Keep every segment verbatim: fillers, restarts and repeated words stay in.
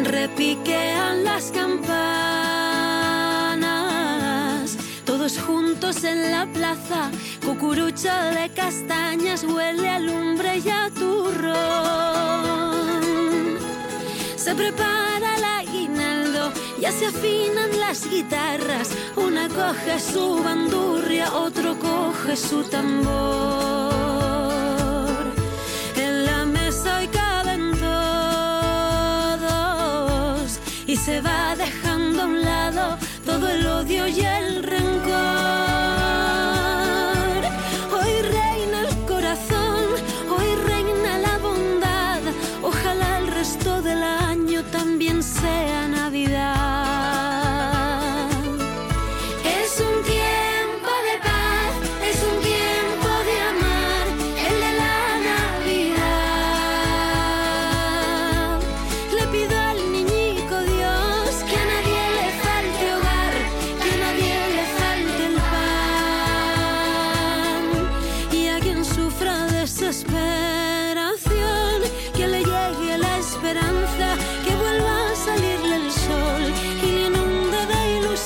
repiquean las campanas, todos juntos en la plaza, cucurucho de castañas, huele a lumbre y a turrón. Se prepara el aguinaldo, ya se afinan las guitarras, una coge su bandurria, otro coge su tambor. En la mesa hoy caben todos y se va dejando a un lado todo el odio y el rencor. Hoy reina el corazón, hoy reina la bondad, ojalá el resto del año también sea Navidad. Es un tiempo de paz, es un tiempo de amar, el de la Navidad. Le pido al niñico Dios que a nadie le falte hogar, que a nadie le falte el pan, y a quien sufra desesperación, que le llegue la esperanza, que vuelva a salirle el sol y le inunde de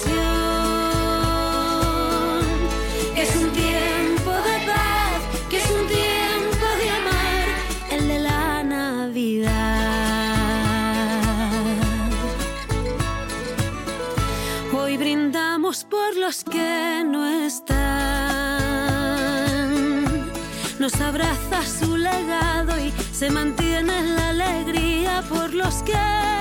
ilusión. Es un tiempo de paz, que es un tiempo de amar, el de la Navidad. Hoy brindamos por los que no están, nos abraza su legado y se mantiene la alegría por los que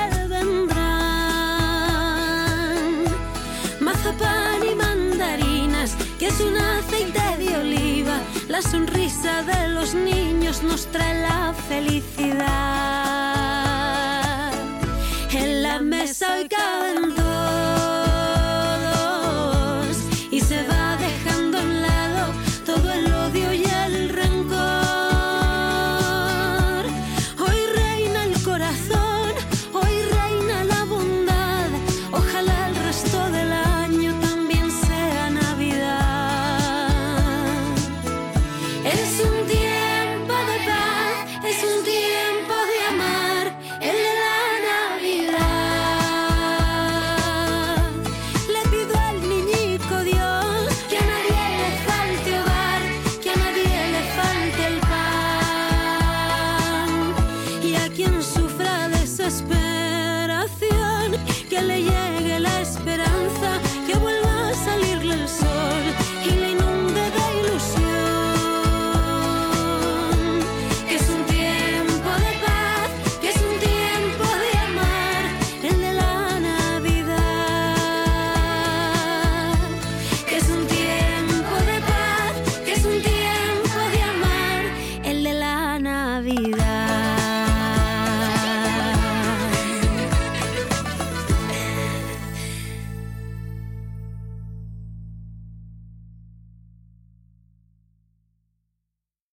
vendrán. Mazapán y mandarinas, que es un aceite de oliva, la sonrisa de los niños nos trae la felicidad.